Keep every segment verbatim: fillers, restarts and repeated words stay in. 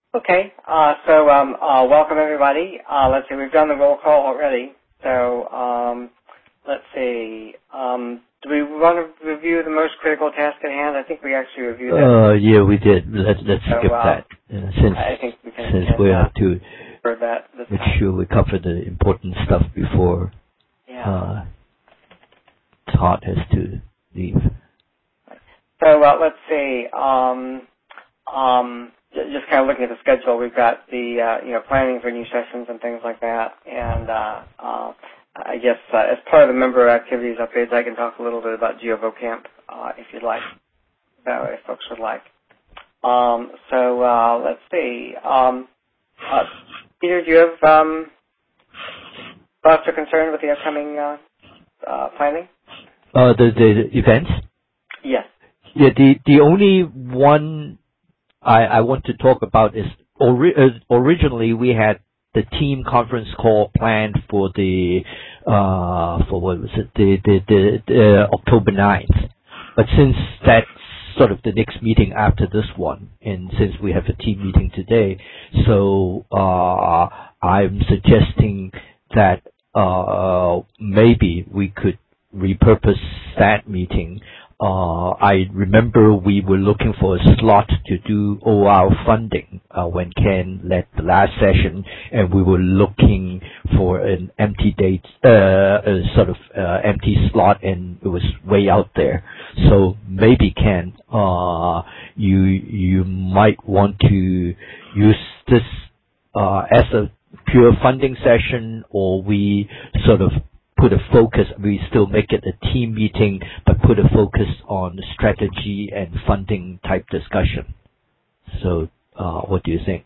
Okay, uh, so um, uh, welcome everybody. Uh, let's see, we've done the roll call already. So um, let's see. Um, do we want to review the most critical task at hand? I think we actually reviewed that. Uh, yeah, we did. Let's let's so, skip uh, that uh, since I think we can, since can, we uh, have to that this make time. sure we cover the important stuff before yeah. uh, Todd has to leave. So uh, let's see. Um, um, just kind of looking at the schedule, we've got the uh, you know planning for new sessions and things like that, and uh, uh, I guess uh, as part of the member activities updates, I can talk a little bit about GeoVoCamp uh, if you'd like, that way if folks would like. Um, so uh, let's see. Um, uh, Peter, do you have um, thoughts or concern with the upcoming uh, uh, planning? Uh, the the events. Yes. Yeah, the the only one I, I want to talk about is ori- uh, originally we had the team conference call planned for the uh for what was it the the, the, the uh, October ninth, but since that's sort of the next meeting after this one, and since we have a team meeting today, so uh I'm suggesting that uh maybe we could repurpose that meeting. Uh, I remember we were looking for a slot to do O R funding uh, when Ken led the last session, and we were looking for an empty date, uh, a sort of uh, empty slot, and it was way out there. So maybe Ken, uh, you you might want to use this uh, as a pure funding session, or we sort of put a focus, we still make it a team meeting, but put a focus on strategy and funding type discussion. So, uh, what do you think?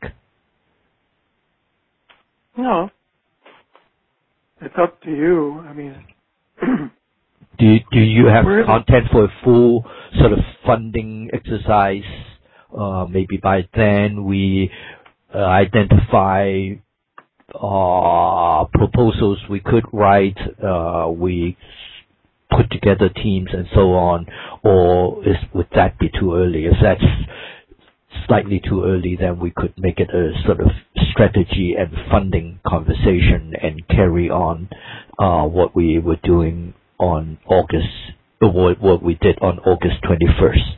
No. It's up to you. I mean, do, do you have content for a full sort of funding exercise? Uh, maybe by then we uh, identify Uh, proposals we could write, uh, we put together teams and so on, or is, would that be too early? If that's slightly too early, then we could make it a sort of strategy and funding conversation and carry on uh, what we were doing on August, what, what we did on August twenty-first.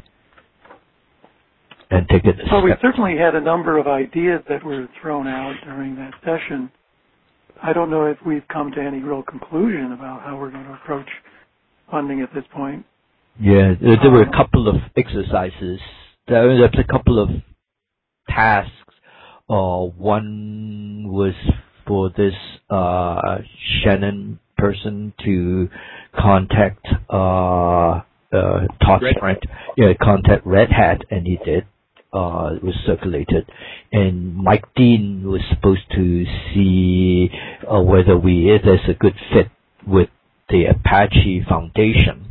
And take it well, we certainly had a number of ideas that were thrown out during that session. I don't know if we've come to any real conclusion about how we're going to approach funding at this point. Yeah, there, there were a couple of exercises. There was a couple of tasks. Uh, one was for this uh, Shannon person to contact uh, uh, Todd's friend, yeah, contact Red Hat, and he did. Uh, it was circulated, and Mike Dean was supposed to see uh, whether we if there's a good fit with the Apache Foundation,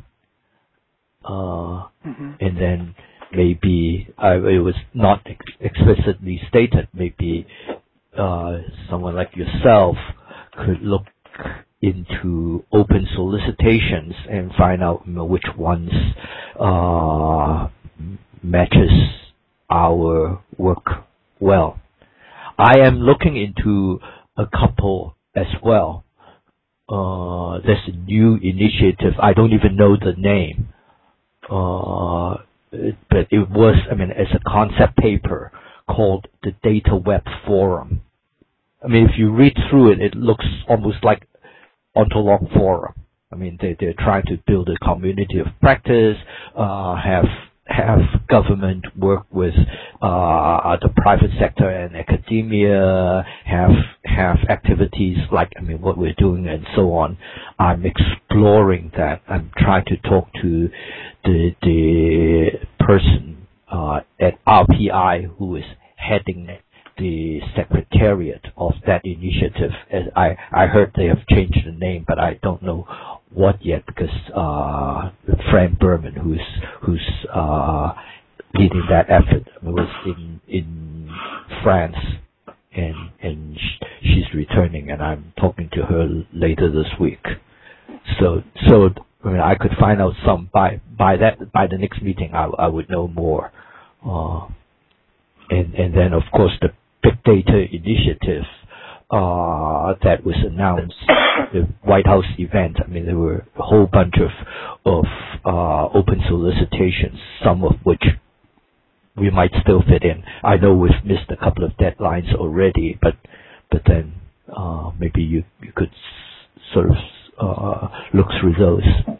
uh, mm-hmm. and then maybe uh, it was not ex- explicitly stated. Maybe uh, someone like yourself could look into open solicitations and find out, you know, which ones uh, matches our work well. I am looking into a couple as well. Uh, there's a new initiative. I don't even know the name. Uh, but it was, I mean, it's a concept paper called the Data Web Forum. I mean, if you read through it, it looks almost like Ontolog Forum. I mean, they, they're trying to build a community of practice, uh, have have government work with uh, the private sector and academia, have have activities like, I mean, what we're doing and so on. I'm exploring that. I'm trying to talk to the the person uh, at R P I who is heading the secretariat of that initiative. And I, I heard they have changed the name, but I don't know what yet, because uh, Fran Berman, who's who's uh, leading that effort, was in in France, and and she's returning, and I'm talking to her later this week. So so I mean, I could find out some by by that by the next meeting. I I would know more, uh, and and then of course the big data initiative uh, that was announced at the White House event. I mean, there were a whole bunch of of uh, open solicitations, some of which we might still fit in. I know we've missed a couple of deadlines already, but but then uh, maybe you you could s- sort of uh, look through those.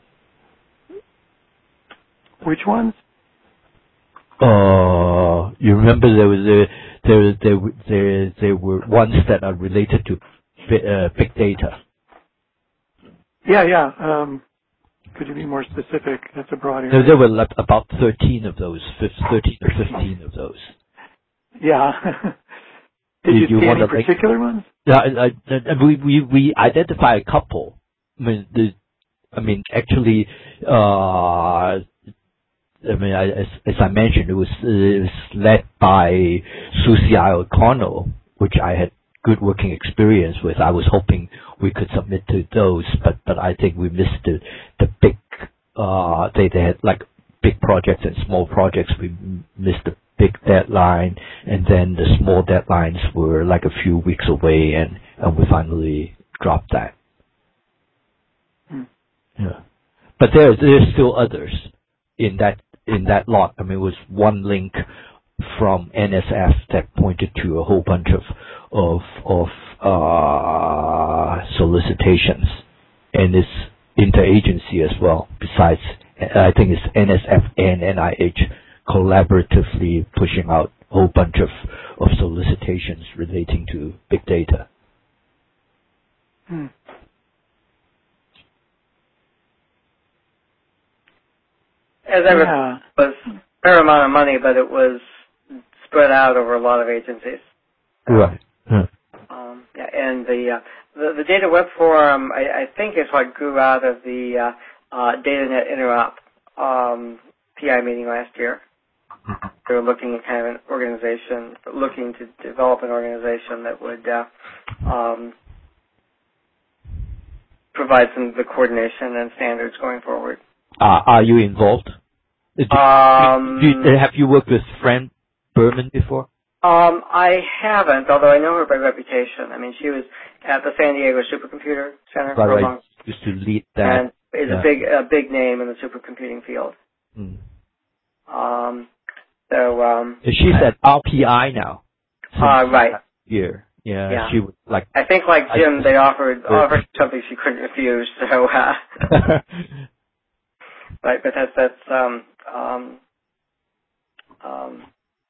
Which ones? Uh, you remember there was a, there there there there were ones that are related to uh, big data. Yeah, yeah. Um, could you be more specific? That's a broad area. There, there were like about thirteen of those, thirteen or fifteen of those. Yeah. Did you, you see any like, particular ones? Yeah, I, I, I, we we we identify a couple. I mean, the, I mean, actually, uh, I mean, I, as, as I mentioned, it was, it was led by Susie I. O'Connell, which I had good working experience with. I was hoping we could submit to those, but, but I think we missed the, the big, uh, they, they had like big projects and small projects. We missed the big deadline, and then the small deadlines were like a few weeks away, and, and we finally dropped that. Hmm. Yeah. But there, there's still others in that in that lot. I mean, it was one link from N S F that pointed to a whole bunch of of of uh, solicitations, and it's interagency as well. Besides, I think it's N S F and N I H collaboratively pushing out a whole bunch of of solicitations relating to big data. Hmm. As I Yeah. it was a fair amount of money, but it was spread out over a lot of agencies. Right. Yeah. Um, yeah, and the, uh, the the Data Web Forum, I, I think, is what grew out of the uh, uh, DataNet Interop um, P I meeting last year. They were looking at kind of an organization, looking to develop an organization that would uh, um, provide some of the coordination and standards going forward. Uh, are you involved? Do, Um, do, do, have you worked with Fran Berman before? Um, I haven't, although I know her by reputation. I mean, she was at the San Diego Supercomputer Center for a long time. Used to lead that. And is yeah. a big, a big name in the supercomputing field. Mm. Um, so, um. She's I, at R P I now. Uh, right. Year. Yeah, yeah. She would like. I think like Jim, I, they offered, offered something she couldn't refuse, so, uh. Right, but that's, that's, um, um, um.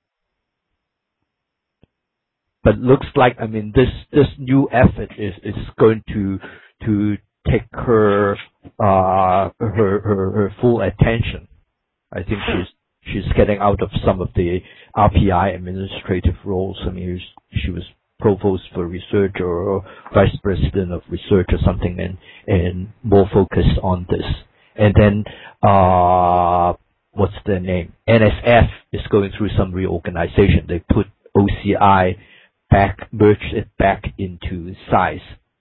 But looks like, I mean, this, this new effort is, is going to, to take her, uh, her, her, her full attention. I think she's, she's getting out of some of the R P I administrative roles. I mean, she was provost for research or vice president of research or something, and, and more focused on this. And then, uh, what's their name? N S F is going through some reorganization. They put O C I back, merged it back into size.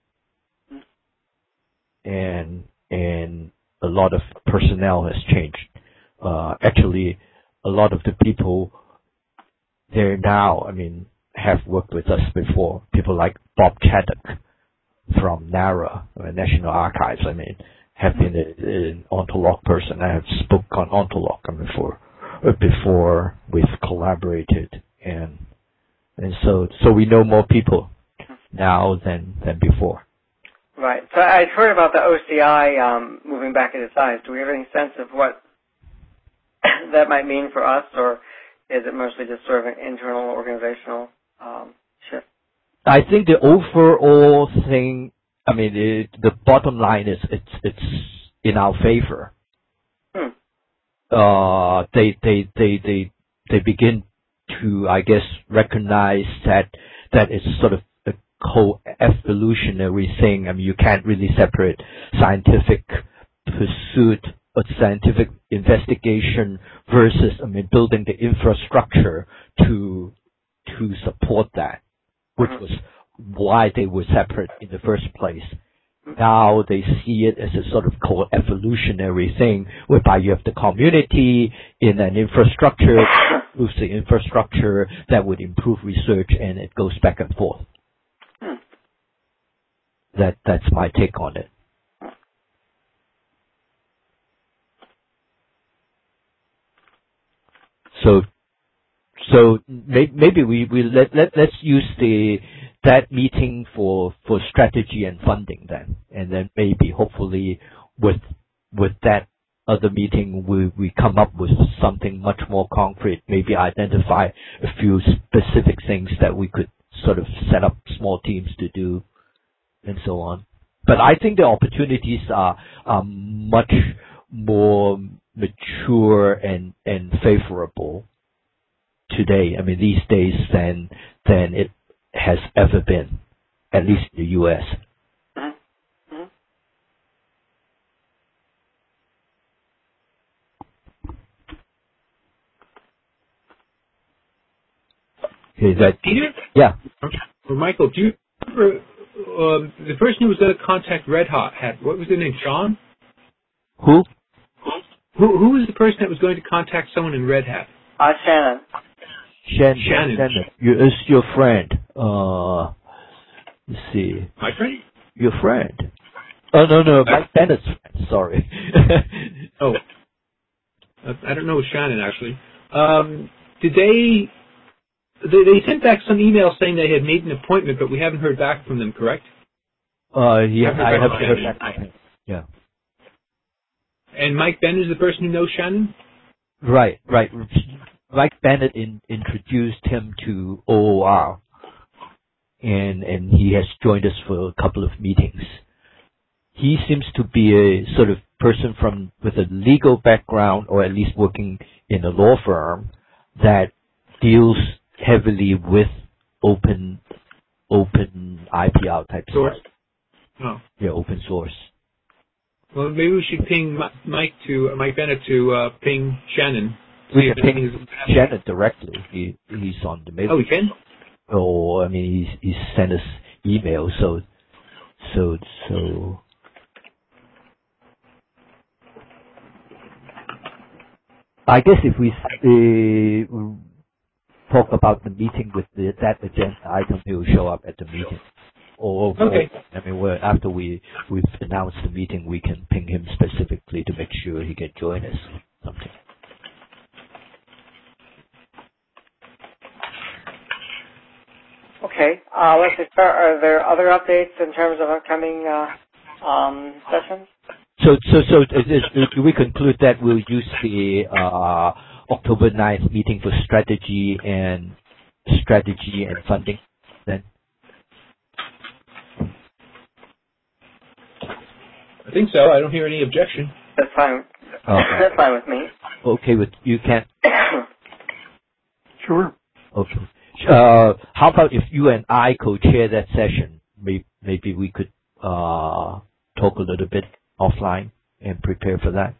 And, and a lot of personnel has changed. Uh, actually, a lot of the people there now, I mean, have worked with us before. People like Bob Chaddock from NARA, uh, National Archives, I mean, have been an Ontolog person. I have spoken on Ontolog I mean, before, before we've collaborated, and and so so we know more people now than than before. Right. So I'd heard about the O C I um, moving back into size. Do we have any sense of what that might mean for us, or is it mostly just sort of an internal organizational um, shift? I think the overall thing, I mean, it, the bottom line is it's it's in our favor. Hmm. Uh, they they they they they begin to, I guess, recognize that that it's sort of a co-evolutionary thing. I mean, you can't really separate scientific pursuit or scientific investigation versus, I mean, building the infrastructure to to support that, which was why they were separate in the first place. Now they see it as a sort of co-evolutionary thing, whereby you have the community in an infrastructure, improves the infrastructure, that would improve research, and it goes back and forth. Hmm. That that's my take on it. So, so may, maybe we, we let, let, let's use the, that meeting for, for strategy and funding then. And then maybe hopefully with, with that other meeting, we, we come up with something much more concrete, maybe identify a few specific things that we could sort of set up small teams to do and so on. But I think the opportunities are, are much more mature and, and favorable today, I mean, these days than, than it has ever been, at least in the U S. Mm-hmm. Mm-hmm. Is that, Peter? yeah. Or Michael, do you remember um, the person who was going to contact Red Hat? Had, what was their name? Sean? Who? Who? Who was the person that was going to contact someone in Red Hat? Uh, Shannon. Shannon. Shannon. Shannon. You, it's your friend. Uh, let's see. My friend? Your friend. Oh, no, no, Mike Bennett's friend. Sorry. Oh. I don't know Shannon, actually. Um, did they, they... They sent back some email saying they had made an appointment, but we haven't heard back from them, correct? Uh, yeah, I've I heard have back heard from back from him. Yeah. And Mike Bennett is the person who knows Shannon? Right, right. Mike Bennett in, introduced him to O O R, and and he has joined us for a couple of meetings. He seems to be a sort of person from with a legal background, or at least working in a law firm that deals heavily with open open I P R type Source. stuff. Oh. Yeah, open source. Well, maybe we should ping Mike to uh, Mike Bennett to uh, ping Shannon. We can ping Shannon directly. He he's on the mail. Oh, we can. Oh, I mean, he's he's sent us email. So so so. I guess if we uh, talk about the meeting with the, that agenda item, he will show up at the meeting. Or, okay. Or, I mean, we're, after we we've announced the meeting, we can ping him specifically to make sure he can join us. Something. Okay. Uh, let's just start. Are there other updates in terms of upcoming uh, um, sessions? So, so, so, is, is, do we conclude that we'll use the uh, October ninth meeting for strategy and strategy and funding then? I think so. I don't hear any objection. That's fine. Okay. That's fine with me. Okay, with you can. Sure. Okay. Uh, how about if you and I co-chair that session? Maybe, maybe we could uh, talk a little bit offline and prepare for that.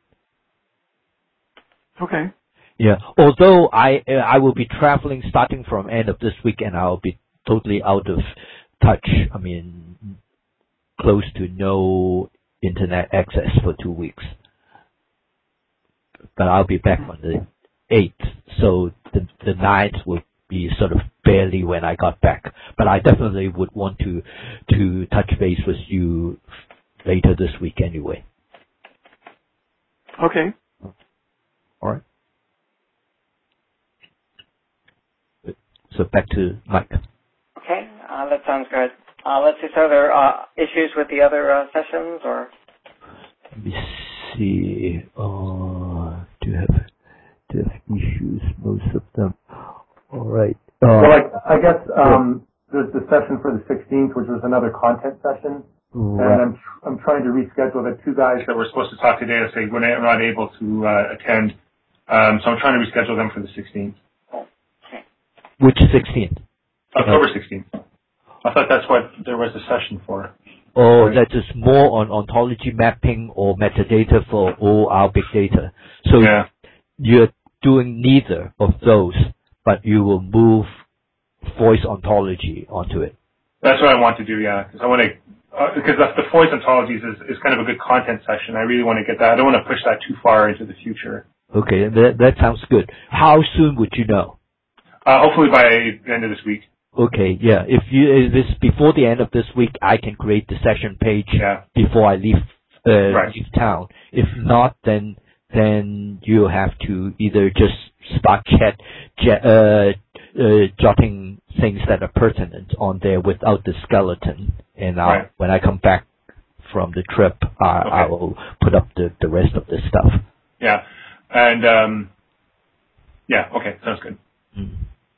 Okay. Yeah. Although I uh, I will be traveling starting from end of this week, and I'll be totally out of touch. I mean, close to no internet access for two weeks. But I'll be back on the eighth, so the the ninth will be sort of barely when I got back. But I definitely would want to to touch base with you later this week anyway. Okay. All right. So back to Mike. Okay, uh, that sounds good. Uh, let's see, so are there uh, issues with the other uh, sessions, or? Let me see. Uh, do you have do you have issues? Most of them. All right. Uh, well, I, I guess um, there's the session for the sixteenth, which was another content session. Right. And I'm I'm trying to reschedule the two guys that were supposed to talk today. I say we're not able to uh, attend, um, so I'm trying to reschedule them for the sixteenth. Okay. Which sixteenth? October sixteenth. I thought that's what there was a session for. Oh, that is more on ontology mapping or metadata for O R big data. So yeah. You're doing neither of those, but you will move voice ontology onto it. That's what I want to do, yeah, because I want to uh, because the, the Floyd's ontologies is, is kind of a good content session. I really want to get that. I don't want to push that too far into the future. Okay, that, that sounds good. How soon would you know? Uh, hopefully by the end of this week. Okay, yeah. If you if it's before the end of this week, I can create the session page yeah. before I leave uh, right. leave town. If not, then then you have to either just start chat, chat uh, uh, jotting things that are pertinent on there without the skeleton, and I'll, right. when I come back from the trip, I, okay. I will put up the the rest of the stuff. Yeah, and um, yeah, okay, sounds good. Mm.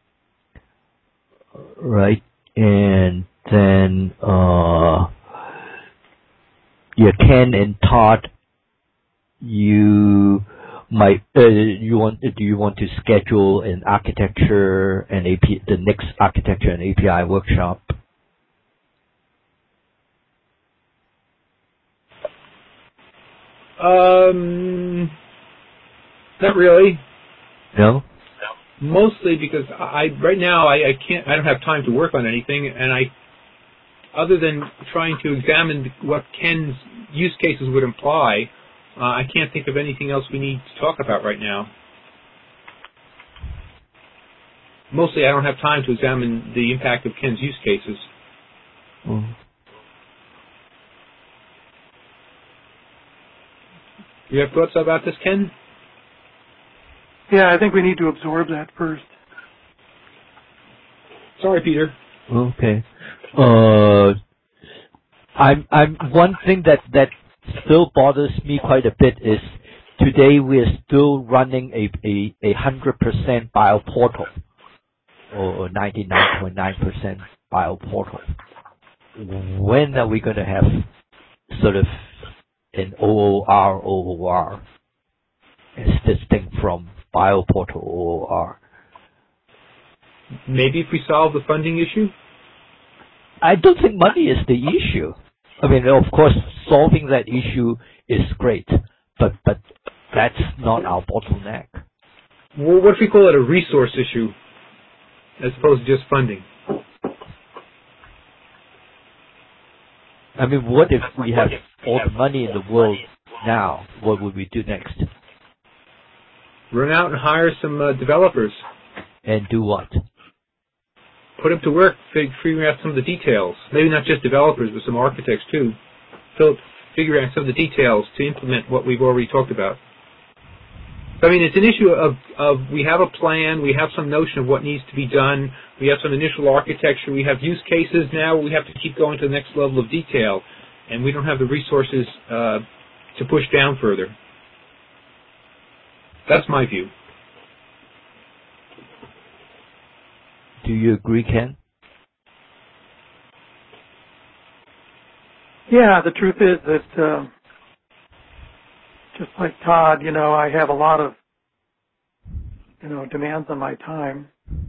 Right, and then uh, yeah, Ken and Todd, you might uh, you want do you want to schedule an architecture and A P the next architecture and A P I workshop? Um, not really. No. Mostly because I right now I, I can't I don't have time to work on anything, and I other than trying to examine what Ken's use cases would imply, uh, I can't think of anything else we need to talk about right now. Mostly I don't have time to examine the impact of Ken's use cases. Mm. You have thoughts about this, Ken? Yeah, I think we need to absorb that first. Sorry, Peter. Okay. Uh, I'm I'm one thing that that still bothers me quite a bit is today we're still running a a a hundred percent BioPortal or ninety nine point nine percent BioPortal. When are we going to have sort of an O O R O O R as distinct from BioPortal O O R? Maybe if we solve the funding issue? I don't think money is the issue. I mean, of course, solving that issue is great, but but that's not our bottleneck. Well, what if we call it a resource issue as opposed to just funding? I mean, what if we have all the money in the world now? What would we do next? Run out and hire some uh, developers. And do what? Put them to work, fig- figuring out some of the details. Maybe not just developers, but some architects too. So figuring out some of the details to implement what we've already talked about. So, I mean, it's an issue of, of we have a plan, we have some notion of what needs to be done, we have some initial architecture, we have use cases now, we have to keep going to the next level of detail, and we don't have the resources uh, to push down further. That's my view. Do you agree, Ken? Yeah, the truth is that uh, just like Todd, you know, I have a lot of, you know, demands on my time.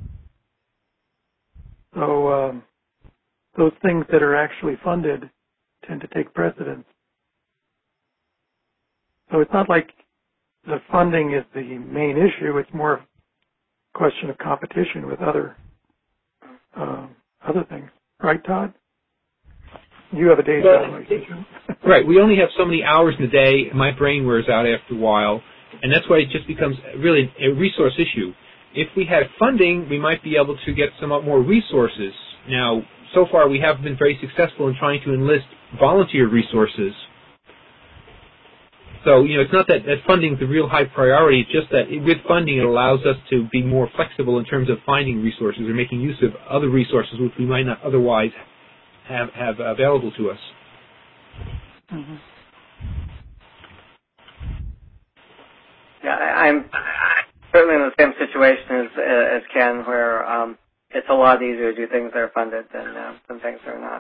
So um, those things that are actually funded tend to take precedence. So it's not like the funding is the main issue. It's more a question of competition with other uh, other things. Right, Todd? You have a day job, like you. Right. We only have so many hours in the day. My brain wears out after a while, and that's why it just becomes really a resource issue. If we had funding, we might be able to get somewhat more resources. Now, so far we haven't been very successful in trying to enlist volunteer resources. So, you know, it's not that, that funding is the real high priority. It's just that with funding, it allows us to be more flexible in terms of finding resources or making use of other resources which we might not otherwise have, have available to us. Mm-hmm. Yeah, I, I'm certainly in the same situation as, as Ken, where um, it's a lot easier to do things that are funded than, uh, than things that are not.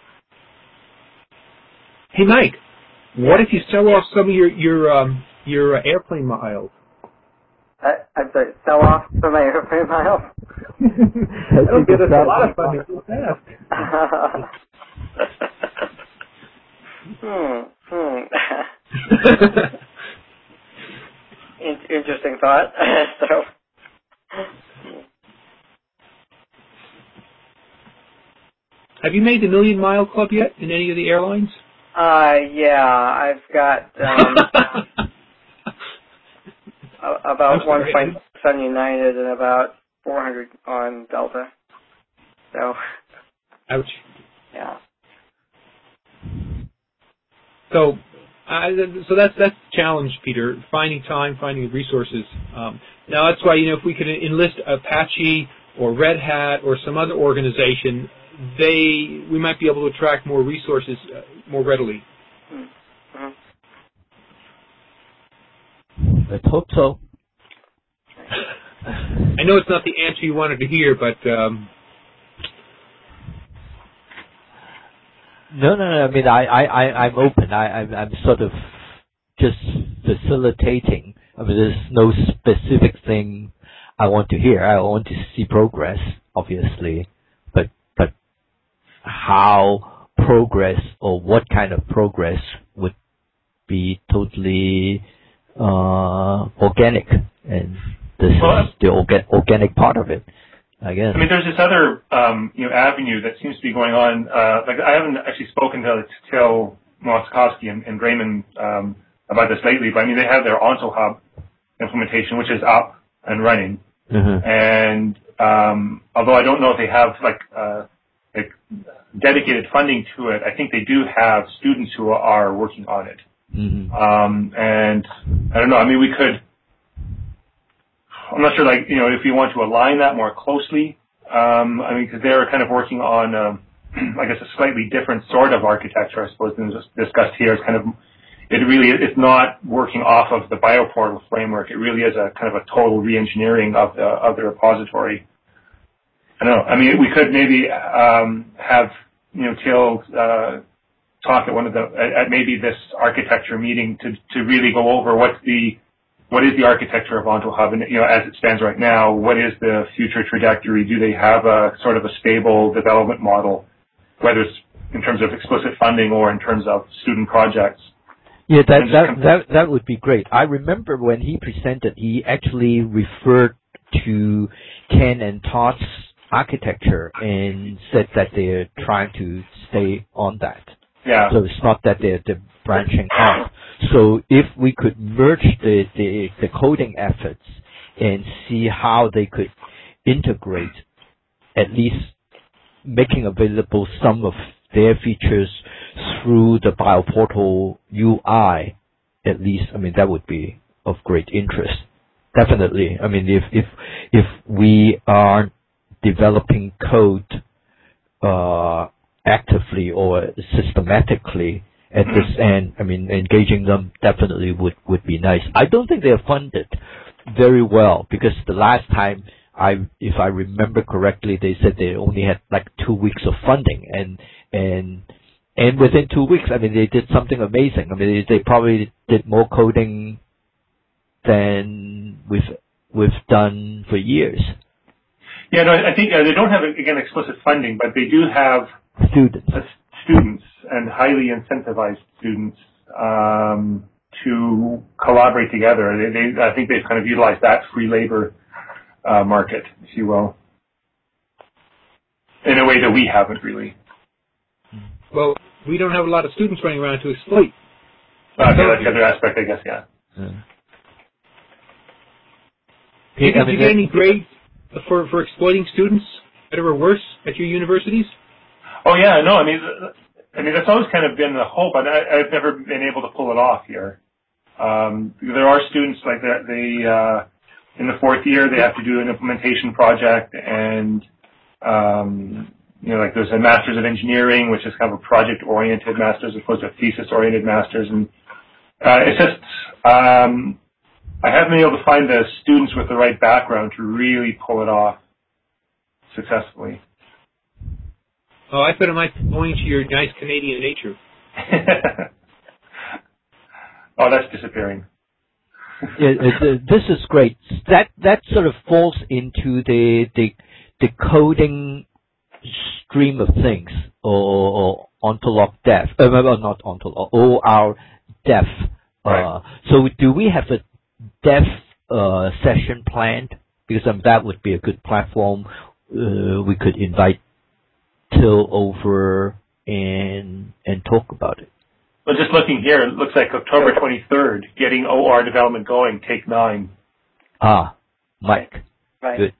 Hey, Mike. What if you sell off some of your your um, your uh, airplane miles? I, I'm sorry, sell off some of my airplane miles? That'll get us a lot of funding real fast. hmm. Hmm. In- interesting thought. so. Have you made the Million Mile Club yet in any of the airlines? Uh, yeah, I've got um, about one point six on United and about four hundred on Delta. So, ouch. Yeah. So, uh, so that's that's the challenge, Peter. Finding time, finding resources. Um, now that's why, you know, if we could enlist Apache or Red Hat or some other organization, they we might be able to attract more resources uh, more readily. Mm-hmm. Let's hope so. I know it's not the answer you wanted to hear, but um, no, no, no. I mean, I, I, I I'm open. I, I'm, I'm sort of just facilitating. I mean, there's no specific thing I want to hear. I want to see progress, obviously, but but how progress or what kind of progress would be totally uh, organic, and this well, is the orga- organic part of it, I guess. I mean, there's this other um, you know avenue that seems to be going on. Uh, like I haven't actually spoken to Till Moskowski and, and Raymond um, about this lately, but I mean they have their OntoHub implementation, which is up and running. Mm-hmm. And um, although I don't know if they have like uh, like dedicated funding to it, I think they do have students who are working on it. Mm-hmm. Um, and I don't know. I mean, we could. I'm not sure, like you know, if you want to align that more closely. Um, I mean, because they're kind of working on, um, I guess, a slightly different sort of architecture, I suppose, than was discussed here. It's kind of, it really, it's not working off of the BioPortal framework. It really is a kind of a total re-engineering of the of the repository. I don't know. I mean, we could maybe um, have you know Till uh, talk at one of the at, at maybe this architecture meeting to to really go over what's the what is the architecture of OntoHub, and you know as it stands right now, what is the future trajectory? Do they have a sort of a stable development model, whether it's in terms of explicit funding or in terms of student projects? Yeah, that that that that would be great. I remember when he presented, he actually referred to Ken and Todd's architecture and said that they're trying to stay on that. Yeah. So it's not that they're, they're branching off. So if we could merge the, the, the coding efforts and see how they could integrate, at least making available some of their features through the BioPortal U I, at least, I mean, that would be of great interest. Definitely. I mean, if, if, if we are developing code, uh, actively or systematically at this end, I mean, engaging them definitely would, would be nice. I don't think they are funded very well because the last time I, if I remember correctly, they said they only had like two weeks of funding, and and and within two weeks, I mean, they did something amazing. I mean, they, they probably did more coding than we've we've done for years. Yeah, no, I think uh, they don't have again explicit funding, but they do have students, uh, students, and highly incentivized students um, to collaborate together. They, they, I think they've kind of utilized that free labor uh, market, if you will, in a way that we haven't really. Well, we don't have a lot of students running around to exploit. Okay, that's the other aspect, I guess. Yeah. yeah. Did, did you get any grades for for exploiting students, better or worse, at your universities? Oh yeah, no, I mean, I mean that's always kind of been the hope, but I, I've never been able to pull it off here. Um, there are students like that. They uh, in the fourth year they have to do an implementation project, and um, you know, like there's a Master's of Engineering, which is kind of a project-oriented master's as opposed to a thesis-oriented master's, and uh, it's just um, I haven't been able to find the students with the right background to really pull it off successfully. Oh, I thought it might be owing to your nice Canadian nature. Oh, that's disappearing. Yeah, uh, this is great. That that sort of falls into the the the coding stream of things, or, or Ontolog Dev. Uh, not Ontolog, O R Dev. Right. Uh, so do we have a Dev uh, session planned? Because um, that would be a good platform. Uh, we could invite till over and and talk about it. Well, just looking here, it looks like October twenty-third, getting O R development going, take nine. Ah, Mike. Right. Good.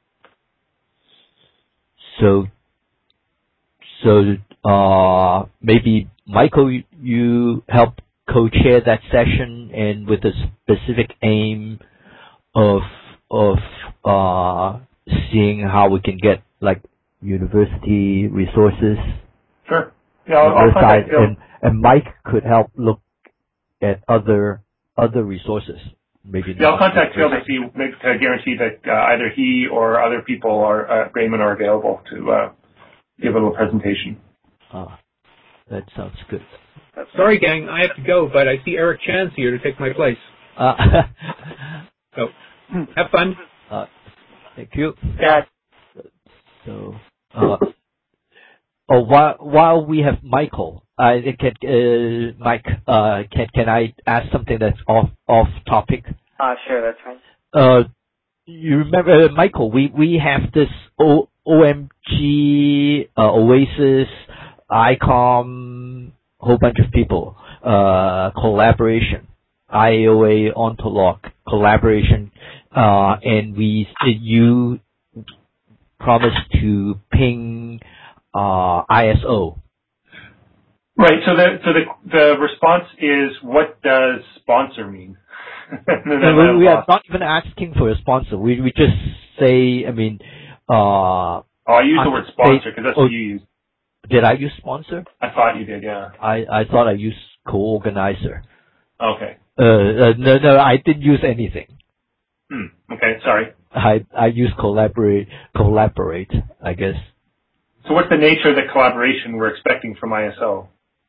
So, so uh, maybe Michael, you, you help co-chair that session, and with a specific aim of of uh, seeing how we can get like university resources. Sure. Yeah, I'll, I'll contact Phil. And, and Mike could help look at other other resources. Maybe. Yeah, I'll contact Phil to see to guarantee that uh, either he or other people are uh, Raymond are available to uh, give a little presentation. Ah, that sounds good. Sorry, gang, I have to go, but I see Eric Chan's here to take my place. Uh, so, have fun. Uh, thank you. Yeah. So, uh, oh, while while we have Michael, I can uh, Mike, uh, can can I ask something that's off off topic? Uh, sure, that's fine. Uh, you remember, uh, Michael? We we have this o, OMG, uh, Oasis, I COM, whole bunch of people, uh, collaboration, I A O A, Ontolog collaboration, uh, and we you promised to ping uh, I S O. Right. So the so the the response is, what does sponsor mean? No, we are not even asking for a sponsor. We we just say, I mean, uh, oh, I use the word sponsor because that's oh, what you use. Did I use sponsor? I thought you did, yeah. I, I thought I used co-organizer. Okay. Uh, uh, no, no, I didn't use anything. Hmm. Okay, sorry. I I use collaborate, collaborate, I guess. So what's the nature of the collaboration we're expecting from I S O?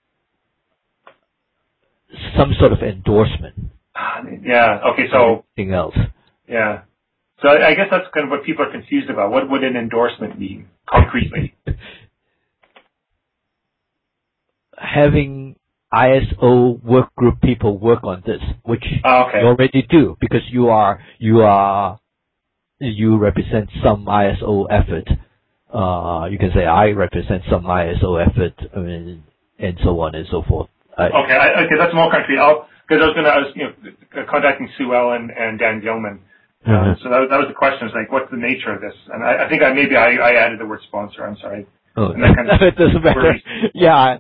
Some sort of endorsement. Yeah. Okay. So. Anything else? Yeah. So I, I guess that's kind of what people are confused about. What would an endorsement mean concretely? Having I S O work group people work on this, which oh, okay. you already do, because you are you are you represent some I S O effort. Uh, you can say I represent some I S O effort, I mean, and so on and so forth. I, okay, I, okay, that's more concrete. I'll because I was going to, I was you know contacting Sue Ellen and Dan Gilman. Uh, mm-hmm. So that, that was the question. Is like, what's the nature of this? And I, I think I maybe I, I added the word sponsor. I'm sorry. Oh, and that kind of it doesn't matter. Yeah,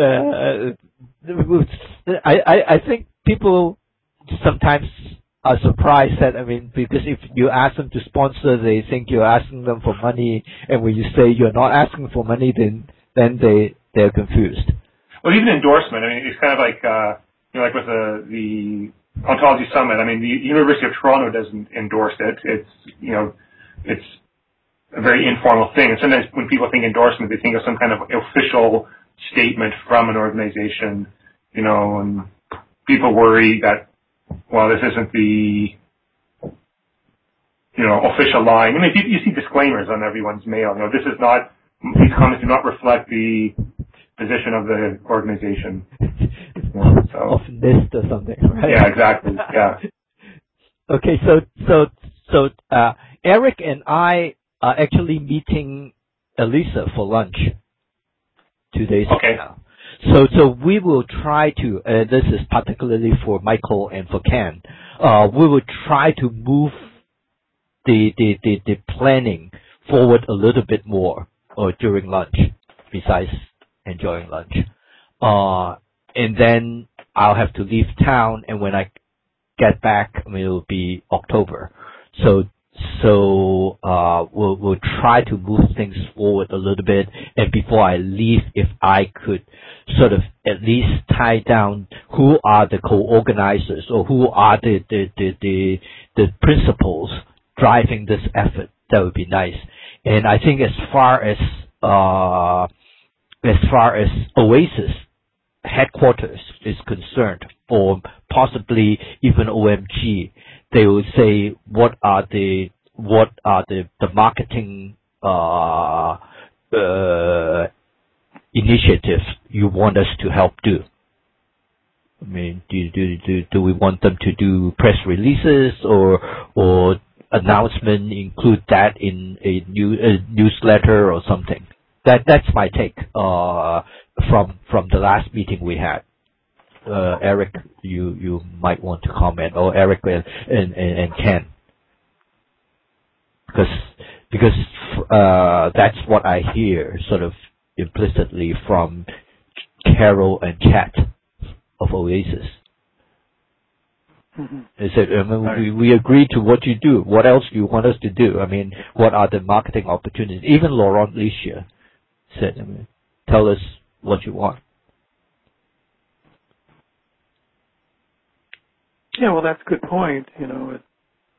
uh, I, I I think people sometimes are surprised that, I mean, because if you ask them to sponsor, they think you're asking them for money, and when you say you're not asking for money, then then they they're confused. Well, even endorsement. I mean, it's kind of like uh, you know, like with the the Ontology Summit. I mean, the University of Toronto doesn't endorse it. It's you know, it's a very informal thing. And sometimes when people think endorsement, they think of some kind of official statement from an organization. You know, and people worry that, well, this isn't the you know official line. I mean, you, you see disclaimers on everyone's mail. You know, this is not, these comments do not reflect the position of the organization. Yeah, so. Of NIST or something, right? Yeah, exactly. Yeah. Okay, so so so uh, Eric and I are actually meeting Elisa for lunch two days okay. from now. So so we will try to. Uh, this is particularly for Michael and for Ken. Uh, we will try to move the the the, the planning forward a little bit more, or during lunch, besides enjoying lunch. Uh, and then I'll have to leave town, and when I get back, I mean, it will be October. So, so, uh, we'll, we'll try to move things forward a little bit. And before I leave, if I could sort of at least tie down who are the co-organizers, or who are the, the, the, the, the principals driving this effort, that would be nice. And I think as far as, uh, as far as Oasis headquarters is concerned, or possibly even O M G, they will say what are the what are the the marketing uh, uh, initiatives you want us to help do. I mean, do do do do we want them to do press releases or or announcement, include that in a new a newsletter or something? that that's my take uh, from from the last meeting we had. Uh, Eric, you you might want to comment, or Eric and and, and Ken, because because uh, that's what I hear sort of implicitly from Carol and Chat of Oasis. Mm-hmm. They said, I mean, we, we agree to what you do. What else do you want us to do? I mean, what are the marketing opportunities? Even Laurent Licia said, I mean, tell us what you want. Yeah, well, that's a good point. You know, it,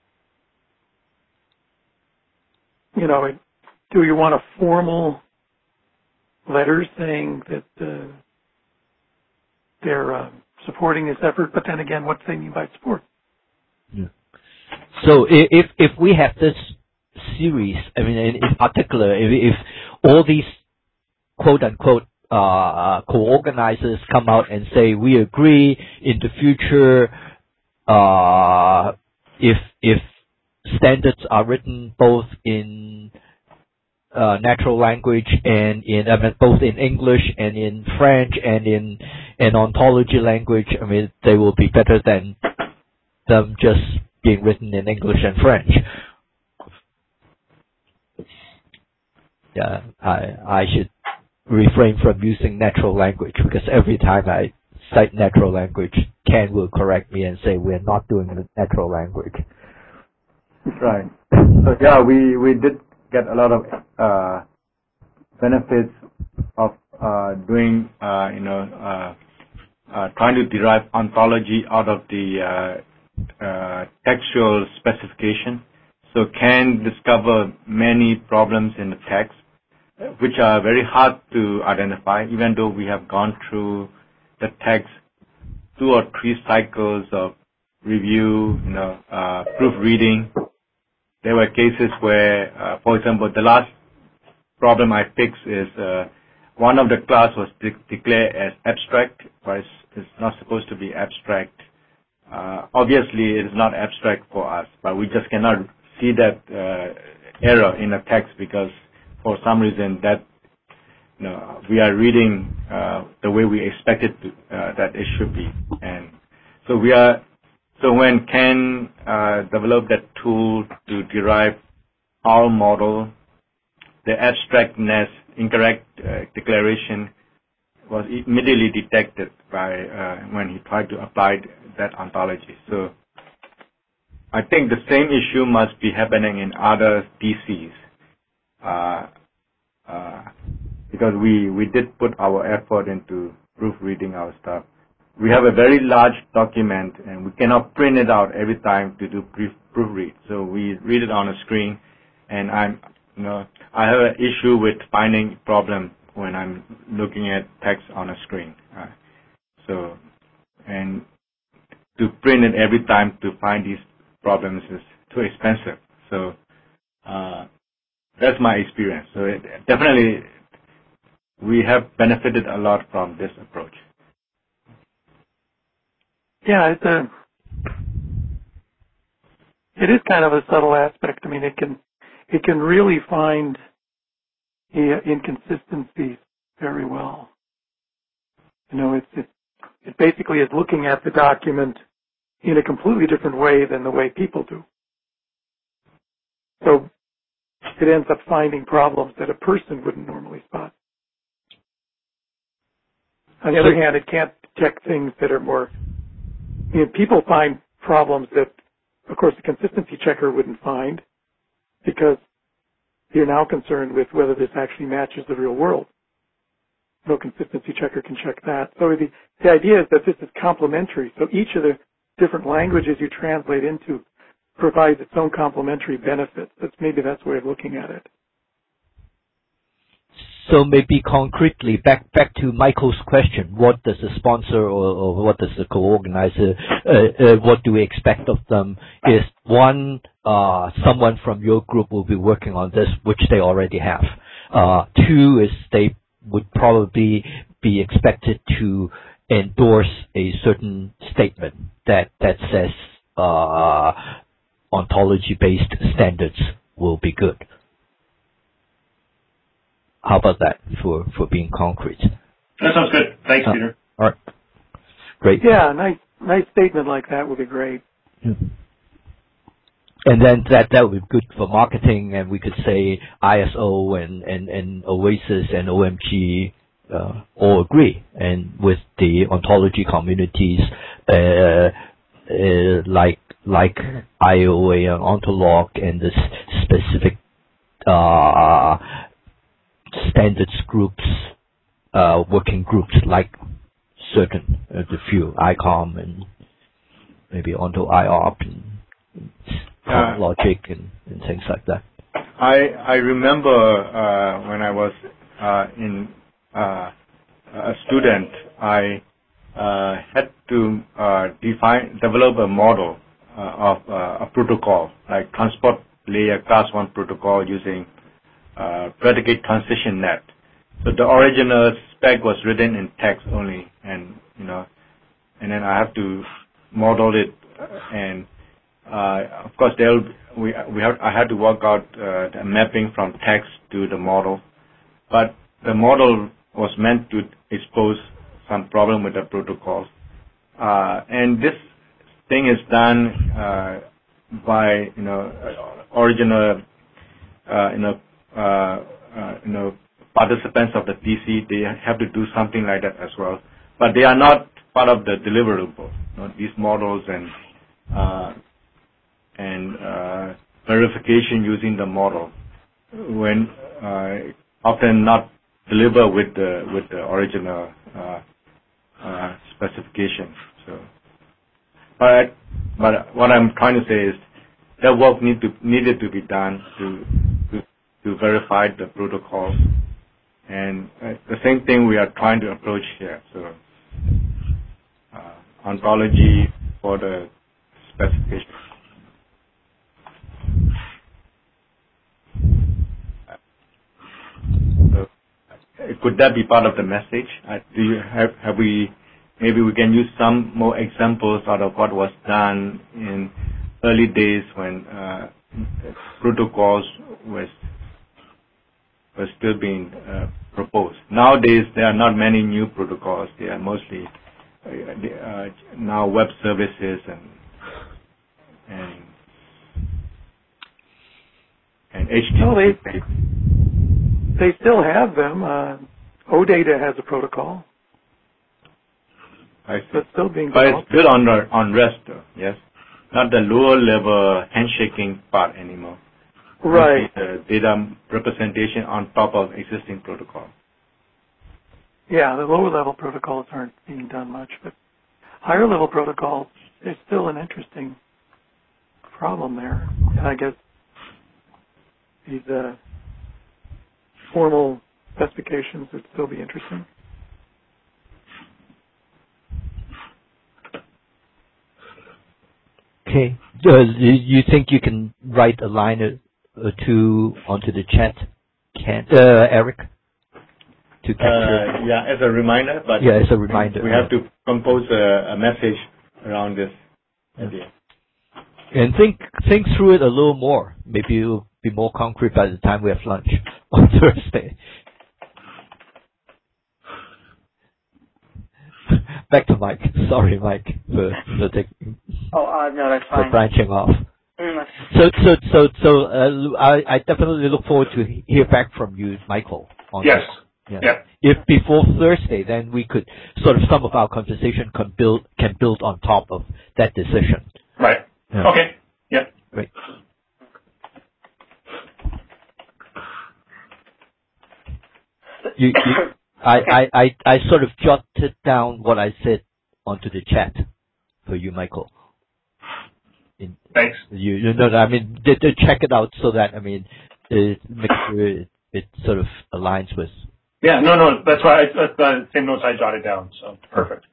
you know, it, do you want a formal letter saying that uh, they're uh, supporting this effort? But then again, what do they mean by support? Yeah. So if if we have this series, I mean, in, in particular, if, if all these quote unquote uh, co-organizers come out and say we agree in the future, uh, if if standards are written both in uh, natural language and in I mean, both in English and in French and in an ontology language, I mean, they will be better than them just being written in English and French. Yeah, I I should refrain from using natural language, because every time I cite natural language, Ken will correct me and say we're not doing natural language. Right. So yeah, we, we did get a lot of uh, benefits of uh, doing, uh, you know, uh, uh, trying to derive ontology out of the uh, uh, textual specification. So can discover many problems in the text, which are very hard to identify, even though we have gone through the text two or three cycles of review, you know, uh, proofreading. There were cases where, uh, for example, the last problem I fixed is uh, one of the class was de- declared as abstract, but it's, it's not supposed to be abstract. Uh, obviously, it is not abstract for us, but we just cannot see that uh, error in the text because for some reason that you know, we are reading uh, the way we expected to, uh, that it should be. And so we are. So when Ken uh, developed that tool to derive our model, the abstractness, incorrect uh, declaration was immediately detected by uh, when he tried to apply that ontology. So I think the same issue must be happening in other D Cs uh, uh, because we, we did put our effort into proofreading our stuff. We have a very large document and we cannot print it out every time to do proofread. So we read it on a screen, and I'm, you know, I have an issue with finding problem when I'm looking at text on a screen. Uh, so, and to print it every time to find these problems is too expensive. So, uh, that's my experience. So it, definitely we have benefited a lot from this approach. Yeah, it's a, it is kind of a subtle aspect. I mean, it can, it can really find the inconsistencies very well. You know, it's, it, it basically is looking at the document in a completely different way than the way people do. So it ends up finding problems that a person wouldn't normally spot. On the other hand, it can't detect things that are more, I mean, people find problems that, of course, the consistency checker wouldn't find because you're now concerned with whether this actually matches the real world. No consistency checker can check that. So the, the idea is that this is complementary. So each of the different languages you translate into provides its own complementary benefits. That's, maybe that's the way of looking at it. So maybe concretely, back back to Michael's question, what does the sponsor or, or what does the co-organizer, uh, uh, what do we expect of them? Is one, uh, someone from your group will be working on this, which they already have. Uh, two is they would probably be expected to endorse a certain statement that, that says uh, ontology-based standards will be good. how about that for, for being concrete? That sounds good. Thanks, uh, Peter. All right. Great. Yeah, a nice, nice statement like that would be great. Yeah. And then that, that would be good for marketing, and we could say I S O and, and, and Oasis and O M G uh, all agree. And with the ontology communities, uh, uh, like like I O A and Ontolog and the specific uh, standards groups, uh, working groups like certain, uh, the few, I COM and maybe Onto I O P and Uh, logic and, and things like that. I I remember uh, when I was uh, in uh, a student, I uh, had to uh, define develop a model uh, of uh, a protocol like transport layer class one protocol using uh, predicate transition net. So the original spec was written in text only, and you know, and then I have to model it and. Uh, of course, there we we have I had to work out uh, the mapping from text to the model, but the model was meant to expose some problem with the protocols, uh, and this thing is done uh, by you know original uh, you know uh, uh, you know participants of the P C. They have to do something like that as well, but they are not part of the deliverable. You know, these models and uh, and uh, verification using the model when uh, often not deliver with the with the original uh, uh, specification. So, but but what I'm trying to say is that work need to needed to be done to to, to verify the protocols, and uh, the same thing we are trying to approach here. So, uh, ontology for the specification. Could that be part of the message? Uh, do you have, have we, maybe we can use some more examples out of what was done in early days when uh, protocols was were still being uh, proposed. Nowadays, there are not many new protocols. They are mostly uh, uh, now web services and and and H T T P. No, they, they still have them. Uh, OData has a protocol. I see. That's still being but developed. it's built on the, on REST, though, yes? Not the lower level handshaking part anymore. Right. The data representation on top of existing protocol. Yeah, the lower level protocols aren't being done much, but higher level protocols, there's still an interesting problem there. And I guess these uh, formal specifications would still be interesting. Okay. Uh, you, you think you can write a line or, or two onto the chat, can uh, Eric? To capture. Uh, yeah, as a reminder. But yeah, as a reminder. We have to compose a, a message around this yeah. idea. And think think through it a little more. Maybe it'll be more concrete by the time we have lunch on Thursday. Back to Mike. Sorry, Mike, for, for taking. Oh, uh, no, that's fine. For branching off. Mm, so, so, so, so, uh, I, I definitely look forward to hear back from you, Michael. On yes. This. Yeah. yeah. If before Thursday, then we could sort of some of our conversation can build can build on top of that decision. Right. Yeah. Okay. Yeah. Great. You, you, I, I, I, I sort of jotted down what I said onto the chat for you, Michael. In, Thanks. You, you know, I mean, to, to check it out so that, I mean, it, make sure it, it sort of aligns with. Yeah, no, no, that's why I, that's the same notes I jotted down, so perfect.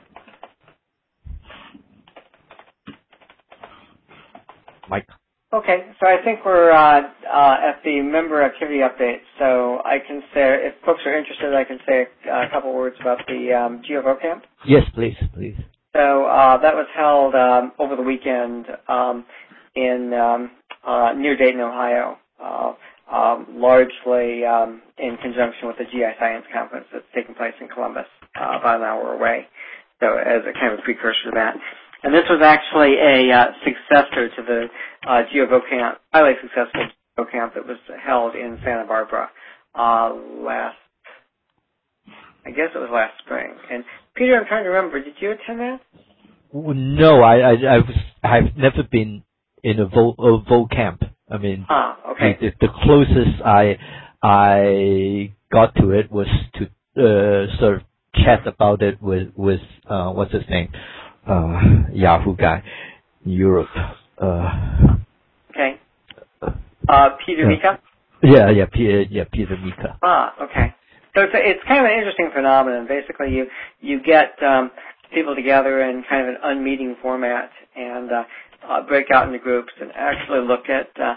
Mike. Okay, so I think we're uh, uh, at the member activity update. So I can say, if folks are interested, I can say a, a couple words about the um, GeoVocamp. Yes, please, please. So uh, that was held um, over the weekend um, in um, uh, near Dayton, Ohio. Uh, um, largely um, in conjunction with the G I Science conference that's taking place in Columbus, uh, about an hour away. So as a kind of a precursor to that. And this was actually a uh, successor to the uh, GeoVocamp, highly successful GeoVocamp that was held in Santa Barbara uh, last, I guess it was last spring. And Peter, I'm trying to remember, did you attend that? No, I, I, I've, I've never been in a, vo, a vocamp. I mean, ah, okay. the, the closest I, I got to it was to uh, sort of chat about it with, with uh, what's his name, uh, Yahoo guy in Europe. Uh, okay. Uh, Peter uh, Mika? Yeah, yeah, Peter, yeah, Peter Mika. Ah, okay. So it's, a, it's kind of an interesting phenomenon. Basically, you you get um, people together in kind of an unmeeting format and uh, uh, break out into groups and actually look at uh,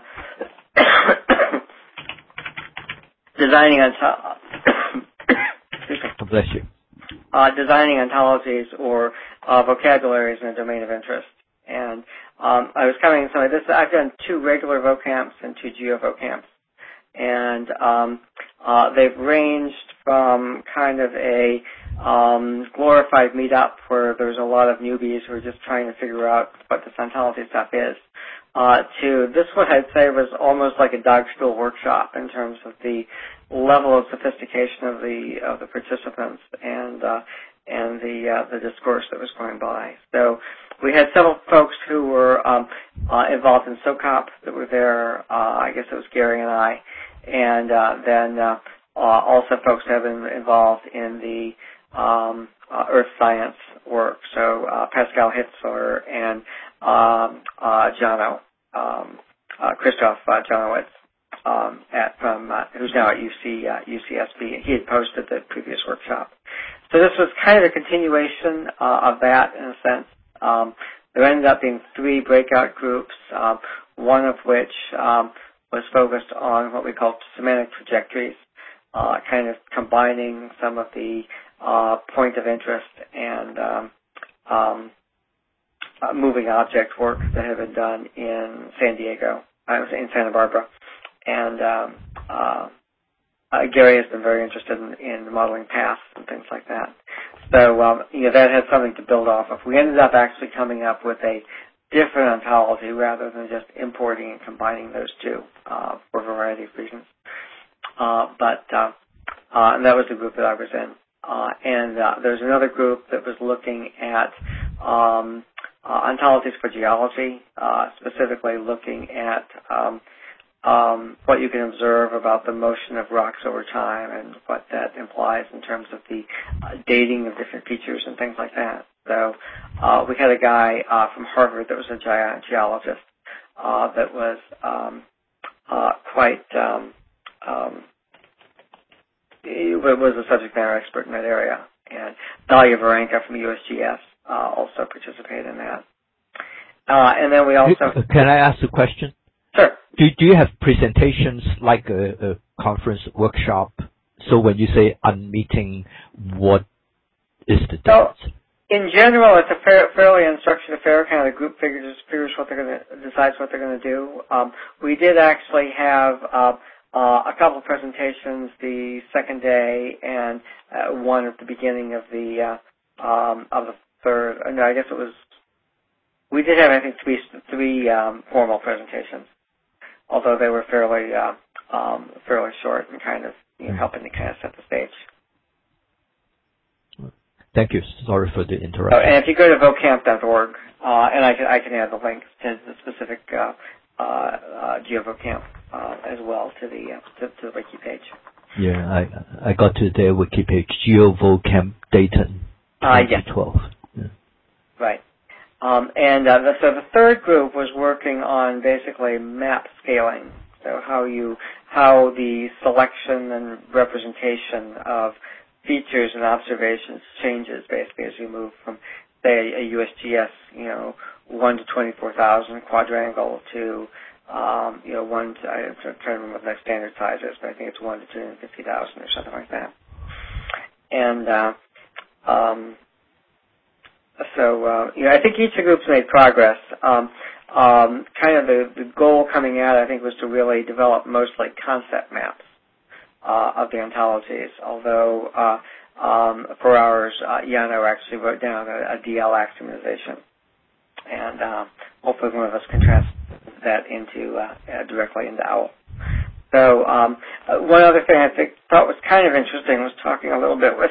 designing on top. Bless you. Uh, designing ontologies or uh, vocabularies in a domain of interest. And um, I was coming some of this. I've done two regular vocamps and two GeoVocamps, and um, uh, they've ranged from kind of a um, glorified meetup where there's a lot of newbies who are just trying to figure out what this ontology stuff is, uh, to this one I'd say was almost like a dog school workshop in terms of the level of sophistication of the of the participants and uh, and the uh, the discourse that was going by. So we had several folks who were um, uh, involved in SOCOP that were there. Uh, I guess it was Gary and I, and uh, then uh, uh, also folks have been involved in the um, uh, earth science work. So uh, Pascal Hitzler and um, uh, Jono, um, uh, Christoph uh, Jonowitz. Um, at from uh, who's now at U C uh, U C S B. He had posted the previous workshop, so this was kind of a continuation uh, of that in a sense. Um, there ended up being three breakout groups, um, one of which um, was focused on what we call semantic trajectories, uh, kind of combining some of the uh, point of interest and um, um, uh, moving object work that had been done in San Diego, I was in Santa Barbara. And um, uh, uh, Gary has been very interested in, in modeling paths and things like that. So, um, you know, that had something to build off of. We ended up actually coming up with a different ontology rather than just importing and combining those two uh, for a variety of reasons. Uh, but uh, uh, and that was the group that I was in. Uh, and uh, there's another group that was looking at um, uh, ontologies for geology, uh, specifically looking at um, Um, what you can observe about the motion of rocks over time and what that implies in terms of the uh, dating of different features and things like that. So uh, we had a guy uh, from Harvard that was a ge- geologist uh, that was um, uh, quite um, um, he was a subject matter expert in that area. And Dalia Varenka from U S G S uh, also participated in that. Uh, and then we also... Can I ask a question? Sure. Do, do you have presentations like a, a conference workshop? So when you say unmeeting, what is the difference? So, in general, it's a fair, fairly unstructured affair. Kind of the group figures figures what they're going to decides what they're going to do. Um, we did actually have uh, uh, a couple of presentations the second day and uh, one at the beginning of the uh, um, of the third. No, I guess it was. We did have I think three three um, formal presentations, although they were fairly uh, um, fairly short and kind of you know, helping to kind of set the stage. Thank you. Sorry for the interruption. Oh, and if you go to vocamp dot org, uh, and I can I can add the links to the specific uh, uh, uh, GeoVocamp uh, as well to the uh, to, to the wiki page. Yeah, I I got to their wiki page, GeoVocamp Dayton twenty twelve. Uh, yes. Yeah. Right. Um, and uh, the, so the third group was working on basically map scaling. So how you how the selection and representation of features and observations changes basically as you move from, say, a U S G S, you know, one to twenty-four thousand quadrangle to, um, you know, one to, I'm trying to remember what the standard size is, but I think it's one to two hundred fifty thousand or something like that. And, uh, um, so, uh, you know, I think each of the groups made progress. Um, um, kind of the, the goal coming out, I think, was to really develop mostly concept maps uh, of the ontologies, although uh, um, for ours, uh, Yano actually wrote down a, a D L axiomatization. And uh, hopefully one of us can translate that into uh, uh, directly into OWL. So um, uh, one other thing I think thought was kind of interesting was talking a little bit with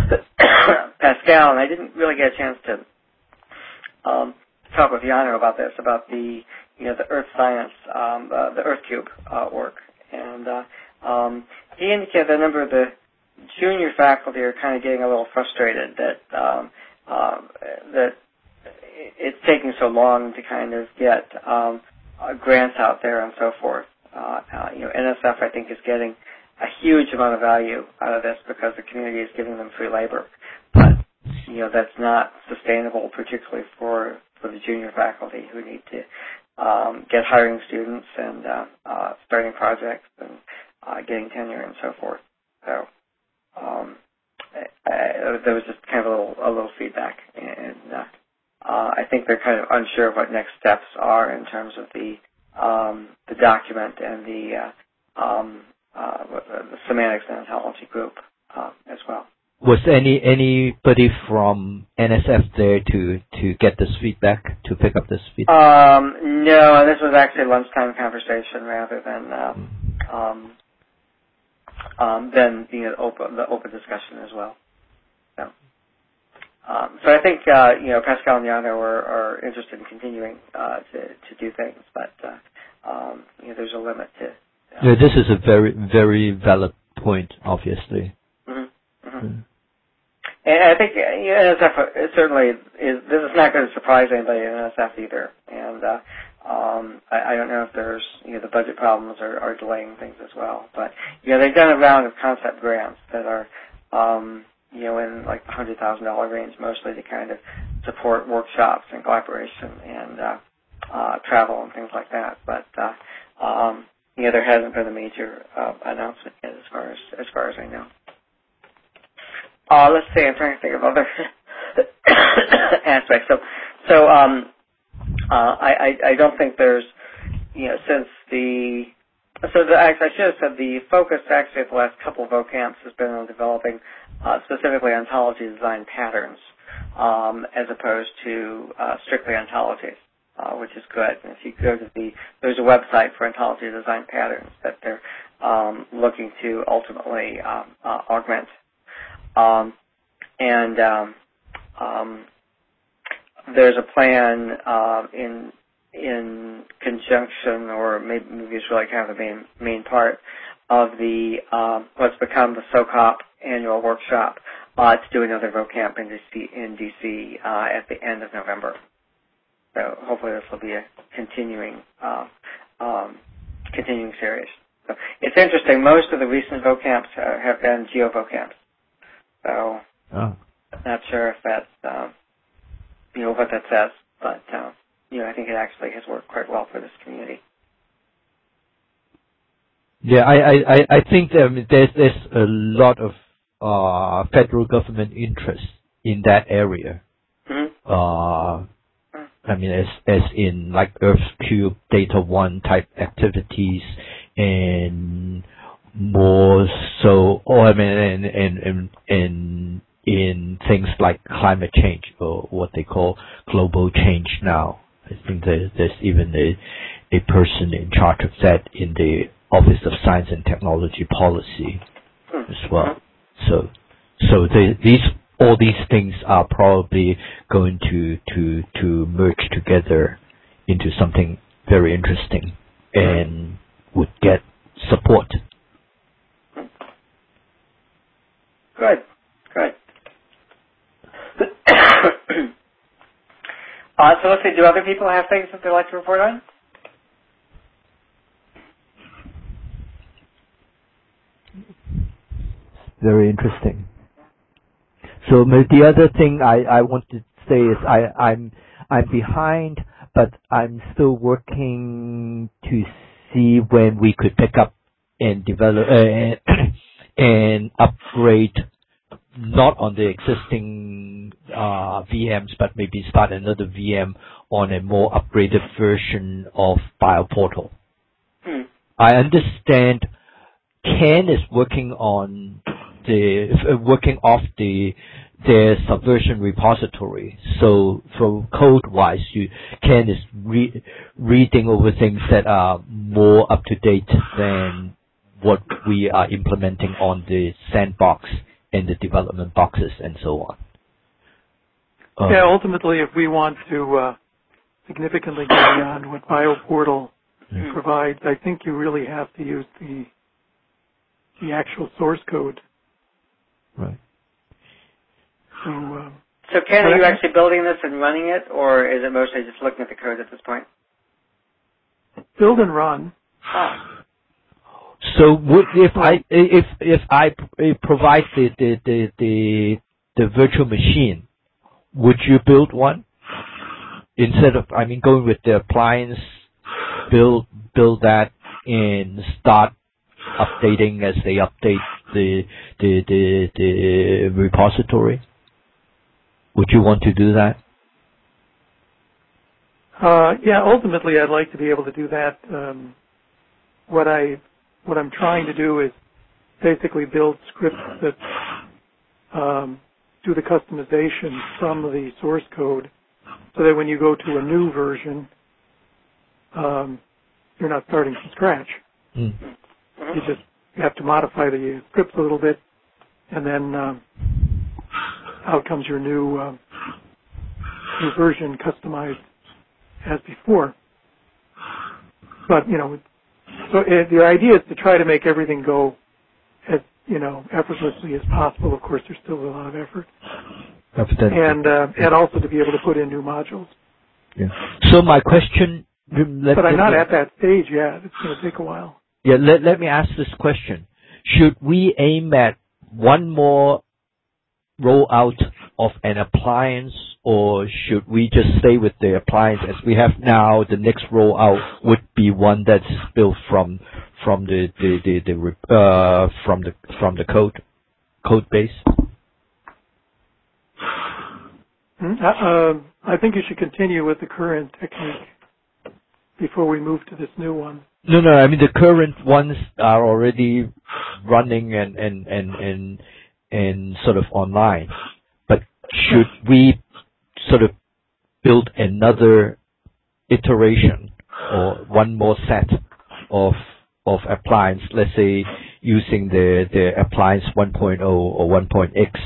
Pascal, and I didn't really get a chance to um, talk with Yano about this, about the you know the Earth science, um, uh, the Earth Cube uh, work, and uh, um, he indicated that a number of the junior faculty are kind of getting a little frustrated that um, uh, that it's taking so long to kind of get um, uh, grants out there and so forth. Uh, uh, you know, N S F, I think, is getting a huge amount of value out of this because the community is giving them free labor. But, you know, that's not sustainable, particularly for, for the junior faculty who need to um, get hiring students and uh, uh, starting projects and uh, getting tenure and so forth. So um, I, I, there was just kind of a little, a little feedback. And uh, uh, I think they're kind of unsure of what next steps are in terms of the um, the document and the uh, um, uh, the semantics and ontology group uh, as well. Was any anybody from N S F there to, to get this feedback, to pick up this feedback? Um, no, this was actually a lunchtime conversation rather than um, mm. um, um, than you know, open, the open discussion as well. So, um, so I think uh, you know Pascal and Yano are, are interested in continuing uh, to to do things, but uh, um, you know, there's a limit to. Uh, yeah, this is a very very valid point, obviously. Mm-hmm. Mm-hmm. Mm. And I think you know, N S F certainly is. This is not going to surprise anybody in N S F either. And uh, um, I, I don't know if there's you know the budget problems are, are delaying things as well. But you know they've done a round of concept grants that are um, you know in like the hundred thousand dollar range, mostly to kind of support workshops and collaboration and uh, uh, travel and things like that. But uh, um, you know there hasn't been a major uh, announcement yet, as far as as far as I know. Uh, let's see, I'm trying to think of other aspects. So, so um, uh, I, I, I don't think there's, you know, since the, so the, I should have said the focus actually of the last couple of vocamps has been on developing uh, specifically ontology design patterns um, as opposed to uh, strictly ontologies, uh, which is good. And if you go to the, there's a website for ontology design patterns that they're um, looking to ultimately um, uh, augment. Um, and um, um, there's a plan uh, in in conjunction, or maybe, maybe it's really kind of the main main part of the uh, what's become the SOCOP annual workshop uh, to do another vocamp in D C, in D C uh, at the end of November. So hopefully this will be a continuing uh, um, continuing series. So it's interesting. Most of the recent vocamps uh, have been geo vocamps. So, oh. Not sure if that's, um, you know, what that says, but, uh, you know, I think it actually has worked quite well for this community. Yeah, I, I, I think um, there's, there's a lot of uh, federal government interest in that area. Mm-hmm. Uh, I mean, as, as in like EarthCube, Data One type activities, and more so, or I mean, and, and, and, and in things like climate change, or what they call global change now. I think there, there's even a, a person in charge of that in the Office of Science and Technology Policy as well. So, so they, these, all these things are probably going to, to, to merge together into something very interesting and would get support. Good, good. uh, so let's see, do other people have things that they'd like to report on? Very interesting. So the other thing I, I want to say is I, I'm I'm behind, but I'm still working to see when we could pick up and develop uh, and upgrade, not on the existing uh, V Ms, but maybe start another V M on a more upgraded version of BioPortal. Hmm. I understand Ken is working on the uh, working off the their Subversion repository. So, for code-wise, you Ken is re- reading over things that are more up to date than what we are implementing on the sandbox and the development boxes and so on. Um, yeah, ultimately, if we want to uh, significantly go beyond what BioPortal yeah. provides, I think you really have to use the the actual source code. Right. So, um, So, Ken, are you actually building this and running it, or is it mostly just looking at the code at this point? build and run. Ah. So, would, if I if if I provide the the the the, the virtual machine, would you build one instead of I mean going with the appliance, build build that and start updating as they update the the the, the repository? Would you want to do that? Uh, yeah, ultimately, I'd like to be able to do that. Um, what I what I'm trying to do is basically build scripts that um, do the customization from the source code, so that when you go to a new version, um, you're not starting from scratch. Mm. You just you have to modify the scripts a little bit, and then um, out comes your new um, new version customized as before. But you know, so it, the idea is to try to make everything go as you know effortlessly as possible. Of course, there's still a lot of effort, and uh, and also to be able to put in new modules. Yeah. So my question, let, but I'm let not me, at that stage yet. It's going to take a while. Yeah, let let me ask this question: should we aim at one more rollout of an appliance, or should we just stay with the appliance as we have now? The next rollout would be one that's built from from the the the, the uh from the from the code code base. Hmm? Uh, uh, I think you should continue with the current technique before we move to this new one. No, no. I mean the current ones are already running and and and and and sort of online. But should we sort of build another iteration or one more set of of appliance, let's say using the, the appliance one point oh or one point X?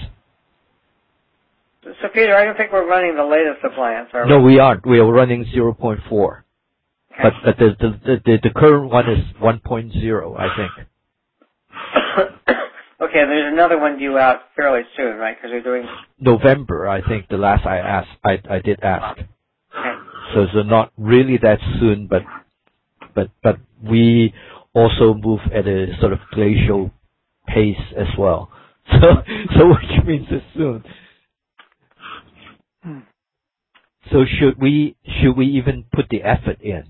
So, Peter, I don't think we're running the latest appliance, are we? No, we aren't. We are running zero point four. Okay. But, but the, the, the, the current one is one point oh, I think. Okay, there's another one due out fairly soon, right? Because we're doing November, I think. The last I asked, I I did ask. Okay. So so not really that soon, but but but we also move at a sort of glacial pace as well. So so what do you mean so soon? Hmm. So should we should we even put the effort in?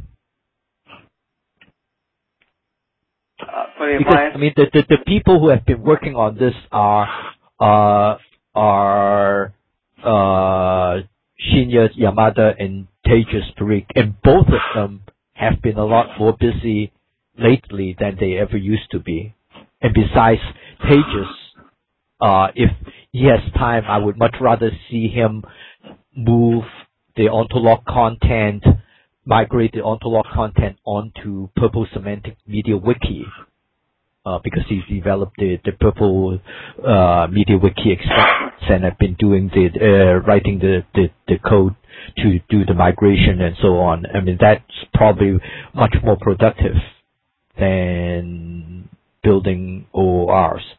Uh, for the Because appliance? I mean the, the the people who have been working on this are uh are uh Shinya Yamada and Tejas Parikh, and both of them have been a lot more busy lately than they ever used to be. And besides Tejas, uh if he has time, I would much rather see him move the Ontolog content, migrate the Ontolog content onto Purple Semantic Media Wiki, uh, because he's developed the, the Purple uh, Media Wiki extensions and have been doing the uh, writing the, the, the code to do the migration and so on. I mean, that's probably much more productive than building O O Rs.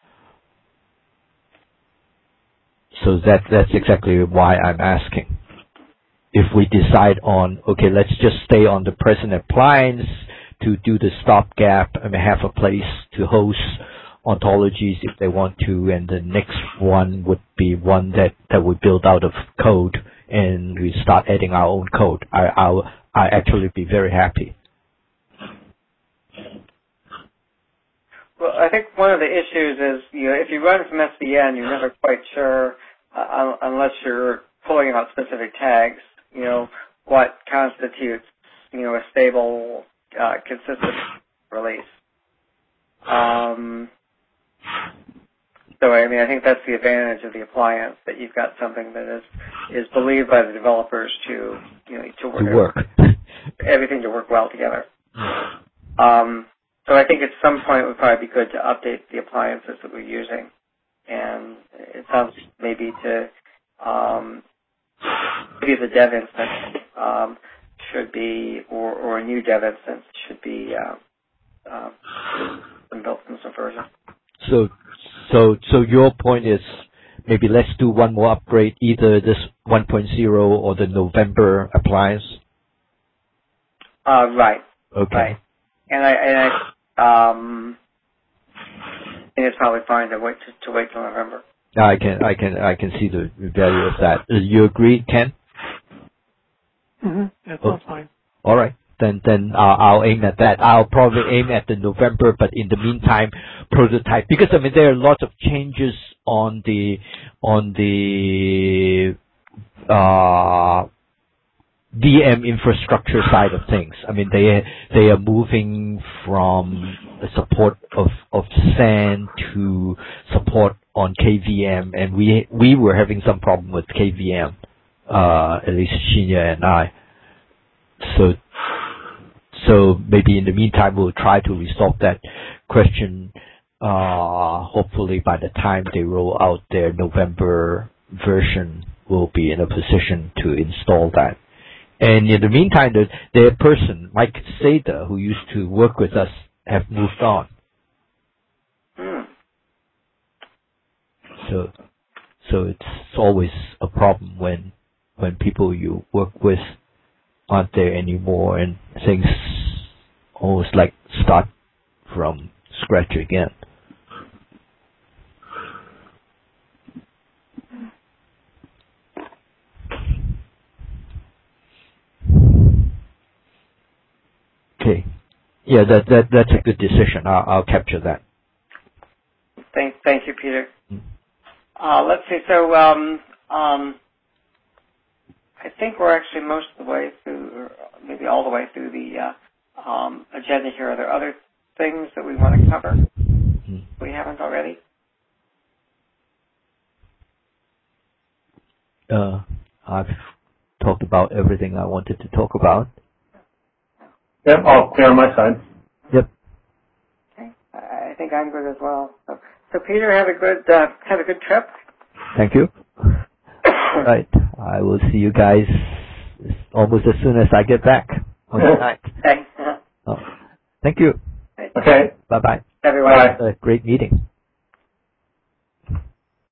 So that that's exactly why I'm asking. If we decide on, okay, let's just stay on the present appliance to do the stopgap and have a place to host ontologies if they want to, and the next one would be one that, that we build out of code and we start adding our own code. I, I'll, I actually be very happy. Well, I think one of the issues is, you know, if you run from S V N, you're never quite sure, uh, unless you're pulling out specific tags, you know, what constitutes, you know, a stable, uh, consistent release. Um, so I mean, I think that's the advantage of the appliance, that you've got something that is is believed by the developers to, you know, to work, to work. everything to work well together. Um, so I think at some point it would probably be good to update the appliances that we're using, and it sounds maybe to um, maybe the dev instance um, should be, or, or a new dev instance should be uh, uh, built from some version. So, so, so your point is maybe let's do one more upgrade, either this one point oh or the November appliance. Uh, right. Okay. Right. And I, and I, um, and it's probably fine to wait to, to wait till November. I can, I can, I can see the value of that. Uh, you agree, Ken? Mm-hmm. That sounds oh. fine. All right. Then, then uh, I'll aim at that. I'll probably aim at the November, but in the meantime, prototype, because I mean there are lots of changes on the on the uh, V M infrastructure side of things. I mean they they are moving from the support of of S A N to support on K V M, and we we were having some problem with K V M, uh, at least Shinya and I. So. So maybe in the meantime, we'll try to resolve that question. Uh, hopefully by the time they roll out their November version, we'll be in a position to install that. And in the meantime, the, their person, Mike Seda, who used to work with us, have moved on. Mm. So, so it's always a problem when, when people you work with aren't there anymore, and things almost like start from scratch again. Okay, yeah, that that that's a good decision. I'll, I'll capture that. Thank, thank you, Peter. Mm. Uh, let's see. So, um, um. I think we're actually most of the way through, or maybe all the way through the uh, um, agenda here. Are there other things that we want to cover mm-hmm. we haven't already? Uh, I've talked about everything I wanted to talk about. Yep, all clear on my side. Yep. Okay, I think I'm good as well. So, so Peter, have a good uh, have a good trip. Thank you. All right. I will see you guys almost as soon as I get back on the night. Okay. Oh, thank you. Okay. Bye-bye. Everyone. Bye. A great meeting.